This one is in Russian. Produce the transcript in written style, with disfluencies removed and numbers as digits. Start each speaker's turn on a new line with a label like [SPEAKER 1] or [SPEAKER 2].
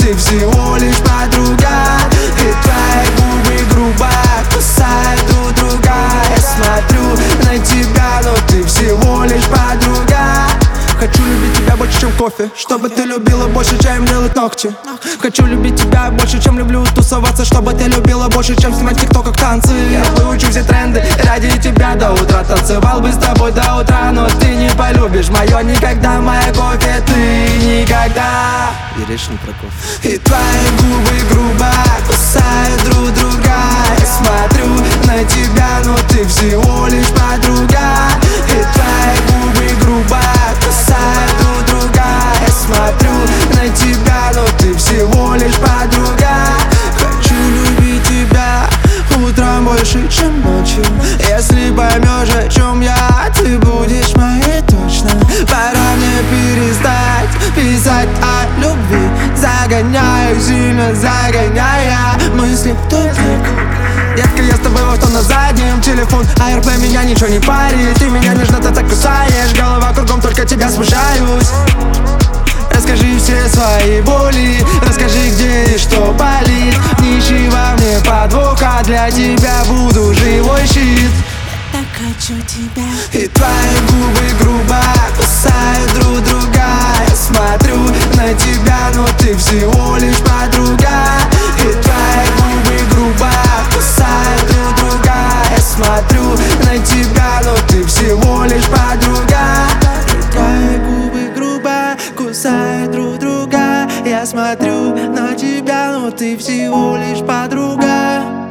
[SPEAKER 1] ты всего лишь подруга. И твои губы грубо кусают друг друга. Я смотрю на тебя, но ты всего лишь подруга. Хочу любить тебя больше, чем кофе, чтобы ты любила больше, чем делать ногти. Хочу любить тебя больше, чем люблю тусоваться, чтобы ты любила больше, чем снимать в тиктоках танцы. Я выучу все тренды ради тебя до утра. Танцевал бы с тобой до утра, но ты не полюбишь мое никогда, моя кофе, ты никогда. И решил про кофе. И твои губы грубо кусают друг друга. Я смотрю на тебя, но ты всего лишь подруга. И твои губы грубо кусают друг друга. Я смотрю на тебя, но ты всего лишь подруга. Хочу любить тебя утром больше, чем ночью. Если поймешь, о чем я, ты будешь моей точно. Пора мне перестать писать о любви. Загоняю, сильно загоняя мысли в тупик. Детка, я с тобой во что на заднем. Телефон, АРП, меня ничего не парит. Ты меня нежно так кусаешь. Голова кругом, только тебя смущаюсь. Расскажи все свои боли. Расскажи, где и что болит. Не ищи во мне подвоха. Для тебя буду живой щит.
[SPEAKER 2] Так хочу тебя.
[SPEAKER 1] И твои губы грубо кусают друг друга. Я смотрю на тебя, но ты всего лишь подруга. И твои губы грубо кусают друг друга. Я смотрю на тебя, но ты всего лишь подруга. Твои губы грубо кусают друг друга. Я смотрю на тебя, но ты всего лишь подруга.